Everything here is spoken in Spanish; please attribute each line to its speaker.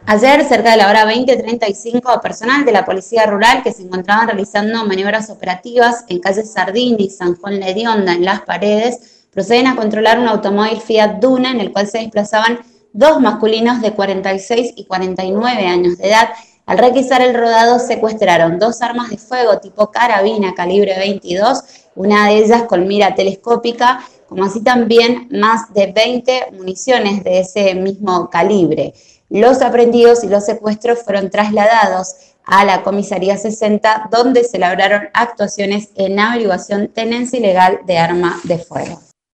Speaker 1: Ayer, cerca de la hora 20:35, personal de la Policía Rural que se encontraban realizando maniobras operativas en calle Sardini y San Juan Ledionda, en Las Paredes, proceden a controlar un automóvil Fiat Duna en el cual se desplazaban dos masculinos de 46 y 49 años de edad. Al requisar el rodado, secuestraron dos armas de fuego tipo carabina calibre 22, una de ellas con mira telescópica, como así también más de 20 municiones de ese mismo calibre. Los aprehendidos y los secuestros fueron trasladados a la comisaría 60, donde se labraron actuaciones en averiguación, tenencia ilegal de arma de fuego.